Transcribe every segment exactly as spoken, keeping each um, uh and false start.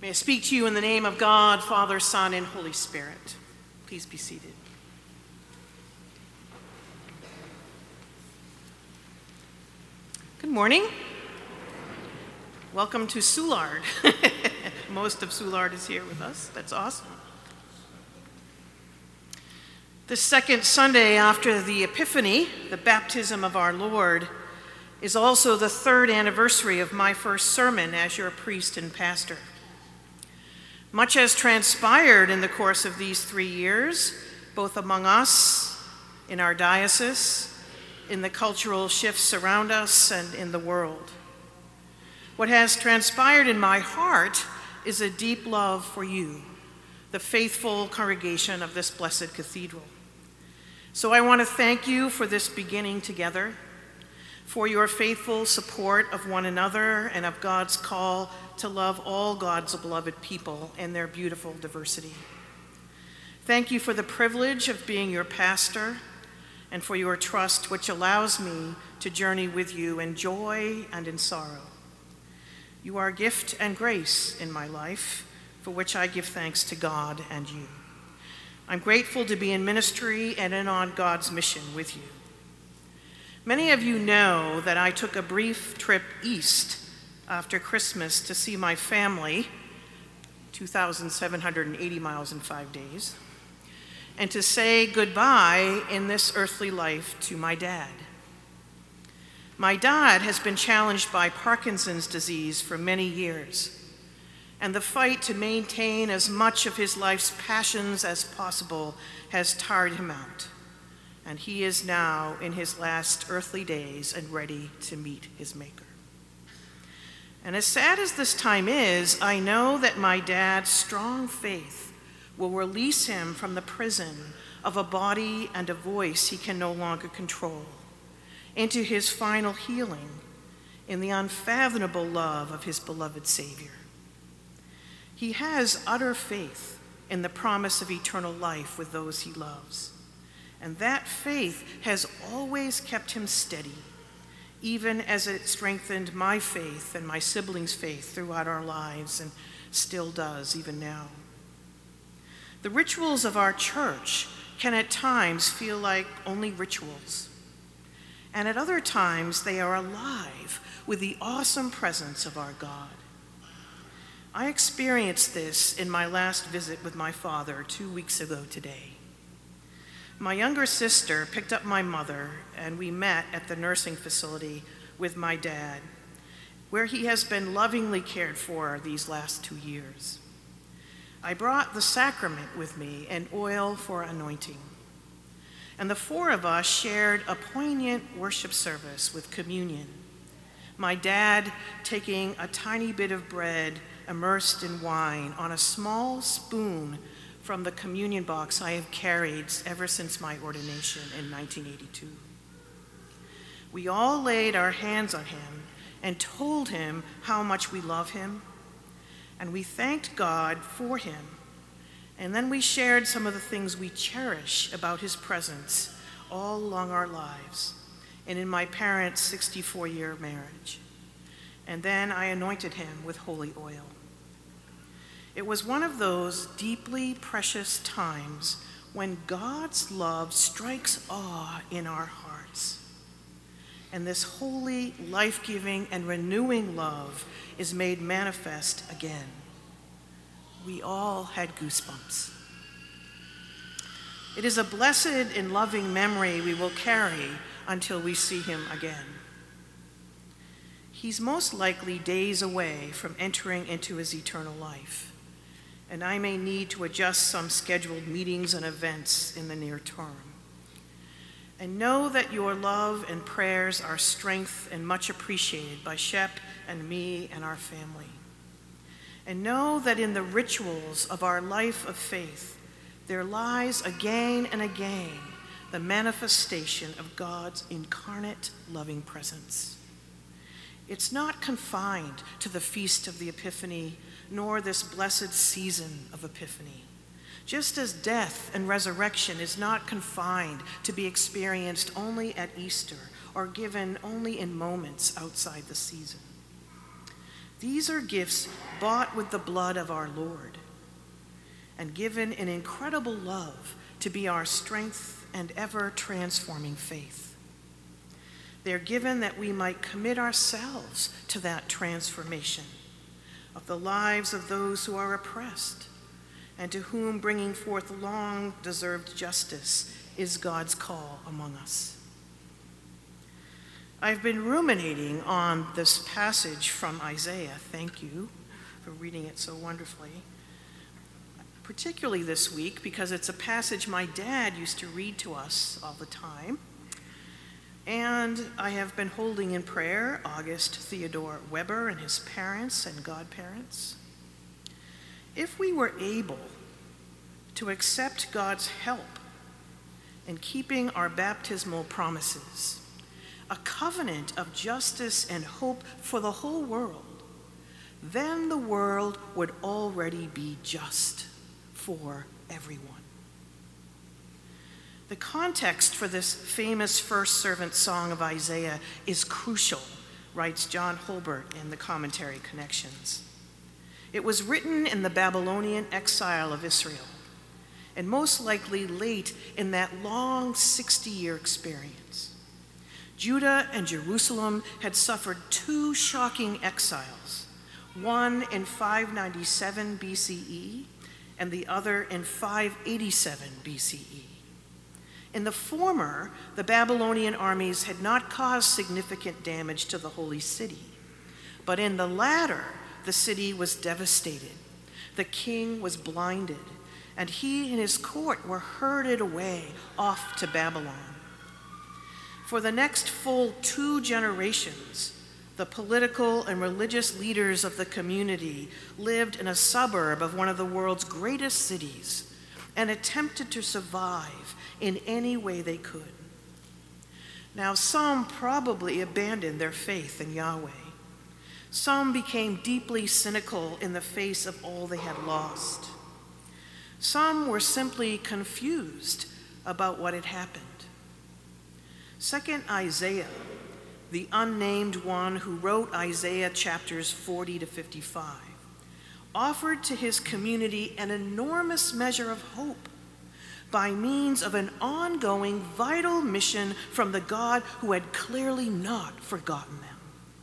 May I speak to you in the name of God, Father, Son, and Holy Spirit. Please be seated. Good morning. Welcome to Soulard. Most of Soulard is here with us. That's awesome. The second Sunday after the Epiphany, the baptism of our Lord, is also the third anniversary of my first sermon as your priest and pastor. Much has transpired in the course of these three years, both among us, in our diocese, in the cultural shifts around us, and in the world. What has transpired in my heart is a deep love for you, the faithful congregation of this blessed cathedral. So I want to thank you for this beginning together, for your faithful support of one another and of God's call to love all God's beloved people and their beautiful diversity. Thank you for the privilege of being your pastor and for your trust, which allows me to journey with you in joy and in sorrow. You are a gift and grace in my life, for which I give thanks to God and you. I'm grateful to be in ministry and in on God's mission with you. Many of you know that I took a brief trip east after Christmas to see my family, two thousand seven hundred eighty miles in five days, and to say goodbye in this earthly life to my dad. My dad has been challenged by Parkinson's disease for many years, and the fight to maintain as much of his life's passions as possible has tired him out, and he is now in his last earthly days and ready to meet his Maker. And as sad as this time is, I know that my dad's strong faith will release him from the prison of a body and a voice he can no longer control, into his final healing in the unfathomable love of his beloved Savior. He has utter faith in the promise of eternal life with those he loves, and that faith has always kept him steady, even as it strengthened my faith and my siblings' faith throughout our lives, and still does even now. The rituals of our church can at times feel like only rituals, and at other times they are alive with the awesome presence of our God. I experienced this in my last visit with my father two weeks ago today. My younger sister picked up my mother, and we met at the nursing facility with my dad, where he has been lovingly cared for these last two years. I brought the sacrament with me and oil for anointing, and the four of us shared a poignant worship service with communion, my dad taking a tiny bit of bread immersed in wine on a small spoon from the communion box I have carried ever since my ordination in nineteen eighty-two. We all laid our hands on him and told him how much we love him, and we thanked God for him, and then we shared some of the things we cherish about his presence all along our lives and in my parents' sixty-four-year marriage. And then I anointed him with holy oil. It was one of those deeply precious times when God's love strikes awe in our hearts. And this holy, life-giving, and renewing love is made manifest again. We all had goosebumps. It is a blessed and loving memory we will carry until we see him again. He's most likely days away from entering into his eternal life, and I may need to adjust some scheduled meetings and events in the near term. And know that your love and prayers are strength and much appreciated by Shep and me and our family. And know that in the rituals of our life of faith, there lies again and again the manifestation of God's incarnate loving presence. It's not confined to the Feast of the Epiphany, nor this blessed season of Epiphany. Just as death and resurrection is not confined to be experienced only at Easter or given only in moments outside the season. These are gifts bought with the blood of our Lord and given in incredible love to be our strength and ever-transforming faith. They are given that we might commit ourselves to that transformation of the lives of those who are oppressed and to whom bringing forth long-deserved justice is God's call among us. I've been ruminating on this passage from Isaiah. Thank you for reading it so wonderfully. Particularly this week because it's a passage my dad used to read to us all the time. And I have been holding in prayer August Theodore Weber and his parents and godparents. If we were able to accept God's help in keeping our baptismal promises, a covenant of justice and hope for the whole world, then the world would already be just for everyone. The context for this famous first servant song of Isaiah is crucial, writes John Holbert in the Commentary Connections. It was written in the Babylonian exile of Israel, and most likely late in that long sixty-year experience. Judah and Jerusalem had suffered two shocking exiles, one in five ninety-seven B C E and the other in five eighty-seven B C E. In the former, the Babylonian armies had not caused significant damage to the holy city, but in the latter, the city was devastated. The king was blinded, and he and his court were herded away off to Babylon. For the next full two generations, the political and religious leaders of the community lived in a suburb of one of the world's greatest cities and attempted to survive in any way they could. Now, some probably abandoned their faith in Yahweh. Some became deeply cynical in the face of all they had lost. Some were simply confused about what had happened. Second Isaiah, the unnamed one who wrote Isaiah chapters forty to fifty-five, offered to his community an enormous measure of hope by means of an ongoing vital mission from the God who had clearly not forgotten them.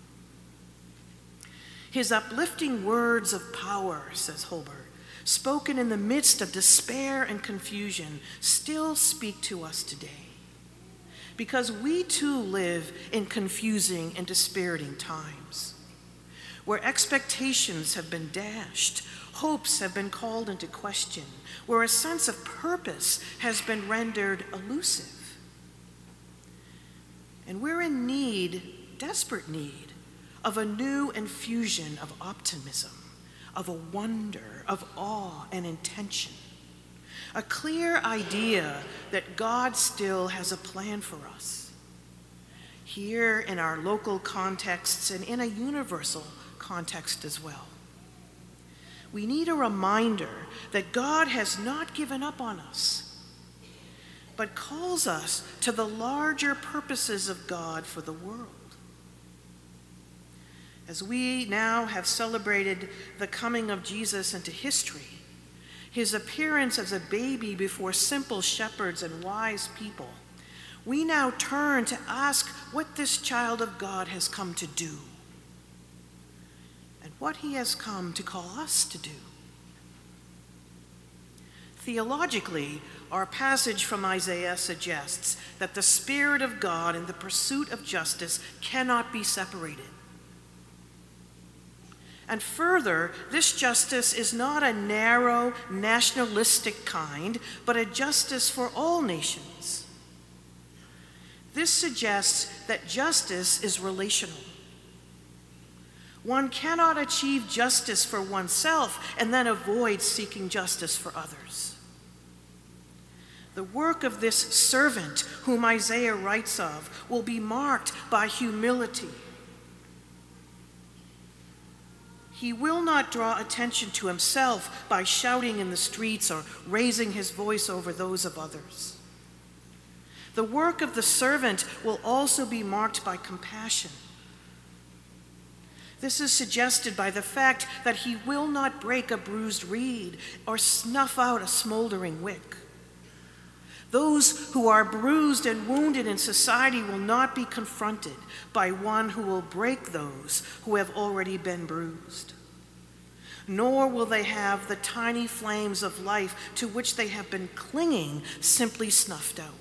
His uplifting words of power, says Holbert, spoken in the midst of despair and confusion, still speak to us today. Because we too live in confusing and dispiriting times, where expectations have been dashed, hopes have been called into question, where a sense of purpose has been rendered elusive. And we're in need, desperate need, of a new infusion of optimism, of a wonder, of awe and intention. A clear idea that God still has a plan for us, here in our local contexts and in a universal context as well. We need a reminder that God has not given up on us, but calls us to the larger purposes of God for the world. As we now have celebrated the coming of Jesus into history, his appearance as a baby before simple shepherds and wise people, we now turn to ask what this child of God has come to do and what he has come to call us to do. Theologically, our passage from Isaiah suggests that the Spirit of God in the pursuit of justice cannot be separated. And further, this justice is not a narrow, nationalistic kind, but a justice for all nations. This suggests that justice is relational. One cannot achieve justice for oneself and then avoid seeking justice for others. The work of this servant whom Isaiah writes of will be marked by humility. He will not draw attention to himself by shouting in the streets or raising his voice over those of others. The work of the servant will also be marked by compassion. This is suggested by the fact that he will not break a bruised reed or snuff out a smoldering wick. Those who are bruised and wounded in society will not be confronted by one who will break those who have already been bruised. Nor will they have the tiny flames of life to which they have been clinging simply snuffed out.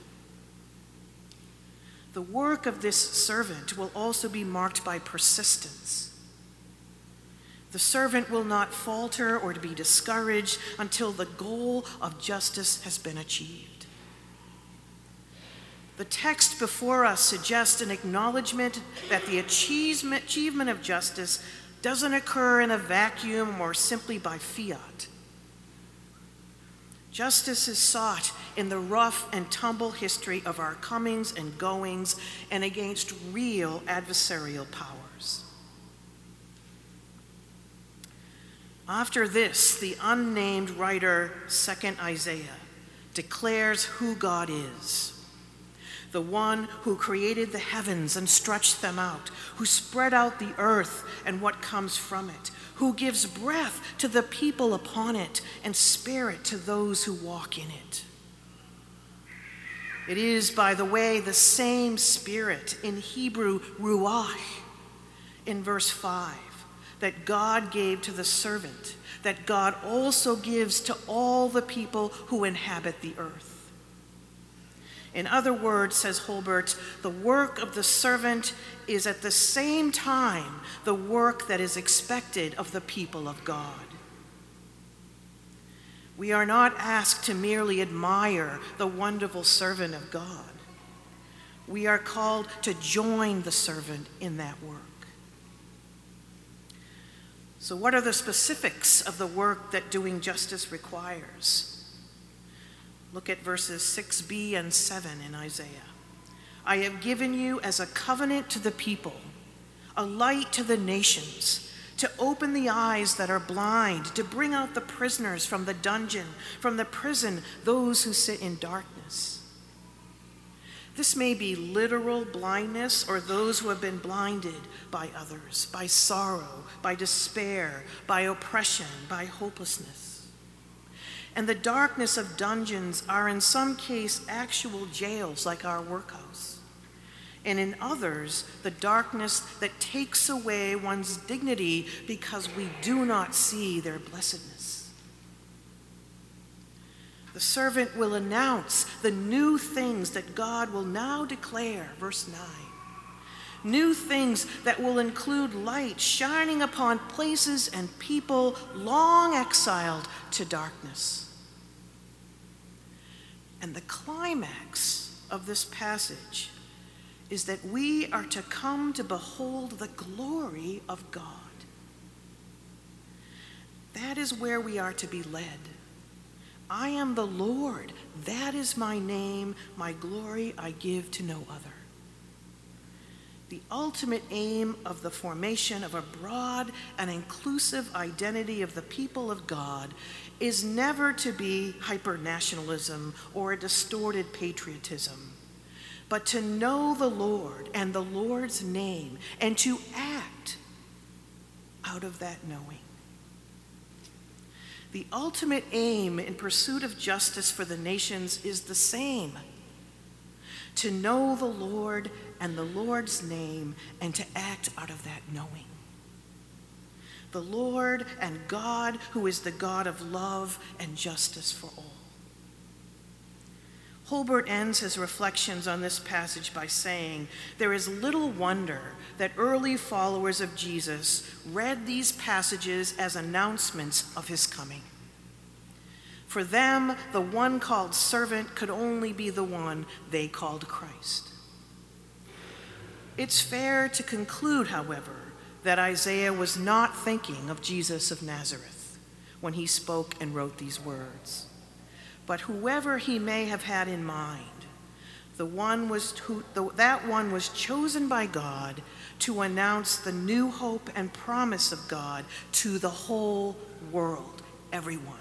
The work of this servant will also be marked by persistence. The servant will not falter or to be discouraged until the goal of justice has been achieved. The text before us suggests an acknowledgement that the achievement of justice doesn't occur in a vacuum or simply by fiat. Justice is sought in the rough and tumble history of our comings and goings and against real adversarial powers. After this, the unnamed writer, Second Isaiah, declares who God is. The one who created the heavens and stretched them out, who spread out the earth and what comes from it, who gives breath to the people upon it and spirit to those who walk in it. It is, by the way, the same spirit, in Hebrew, ruach, in verse five, that God gave to the servant, that God also gives to all the people who inhabit the earth. In other words, says Holbert, the work of the servant is at the same time the work that is expected of the people of God. We are not asked to merely admire the wonderful servant of God. We are called to join the servant in that work. So what are the specifics of the work that doing justice requires? Look at verses six b and seven in Isaiah. I have given you as a covenant to the people, a light to the nations, to open the eyes that are blind, to bring out the prisoners from the dungeon, from the prison, those who sit in darkness. This may be literal blindness or those who have been blinded by others, by sorrow, by despair, by oppression, by hopelessness. And the darkness of dungeons are in some case actual jails like our workhouse. And in others, the darkness that takes away one's dignity because we do not see their blessedness. The servant will announce the new things that God will now declare, verse nine. New things that will include light shining upon places and people long exiled to darkness. And the climax of this passage is that we are to come to behold the glory of God. That is where we are to be led. I am the Lord, that is my name, my glory I give to no other. The ultimate aim of the formation of a broad and inclusive identity of the people of God is never to be hyper-nationalism or a distorted patriotism, but to know the Lord and the Lord's name and to act out of that knowing. The ultimate aim in pursuit of justice for the nations is the same: to know the Lord and the Lord's name and to act out of that knowing. The Lord and God who is the God of love and justice for all. Holbert ends his reflections on this passage by saying, there is little wonder that early followers of Jesus read these passages as announcements of his coming. For them, the one called servant could only be the one they called Christ. It's fair to conclude, however, that Isaiah was not thinking of Jesus of Nazareth when he spoke and wrote these words. But whoever he may have had in mind, the one was who, the, that one was chosen by God to announce the new hope and promise of God to the whole world, everyone.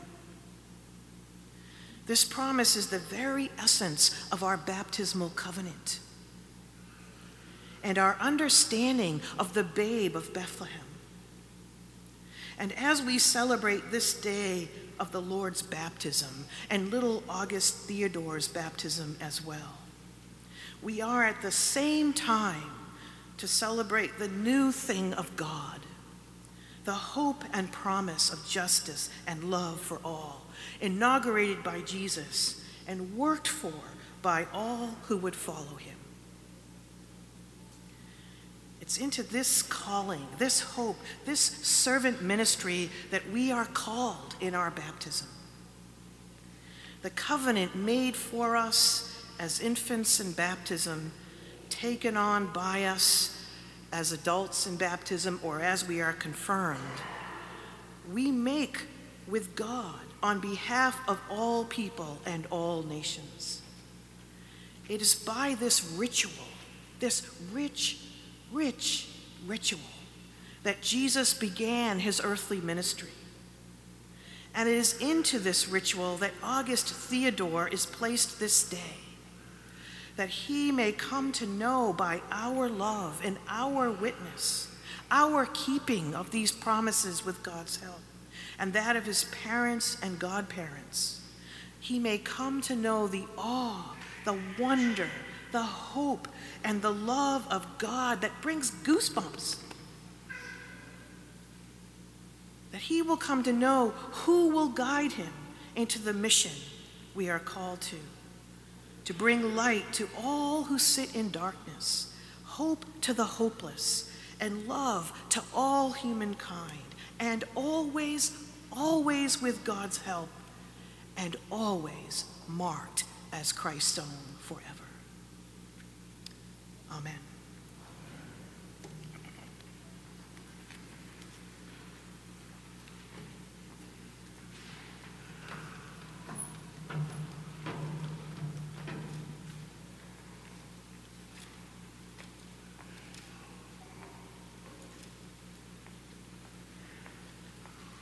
This promise is the very essence of our baptismal covenant and our understanding of the babe of Bethlehem, And as we celebrate this day of the Lord's baptism and little August Theodore's baptism as well, we are at the same time to celebrate the new thing of God, the hope and promise of justice and love for all, inaugurated by Jesus and worked for by all who would follow him. It's into this calling, this hope, this servant ministry that we are called in our baptism. The covenant made for us as infants in baptism, taken on by us as adults in baptism or as we are confirmed, we make with God on behalf of all people and all nations. It is by this ritual, this rich, rich ritual, that Jesus began his earthly ministry. And it is into this ritual that August Theodore is placed this day, that he may come to know by our love and our witness, our keeping of these promises with God's help, and that of his parents and godparents. He may come to know the awe, the wonder, the hope, and the love of God that brings goosebumps. That he will come to know who will guide him into the mission we are called to, to bring light to all who sit in darkness, hope to the hopeless, and love to all humankind, and always, always with God's help, and always marked as Christ's own forever. Amen.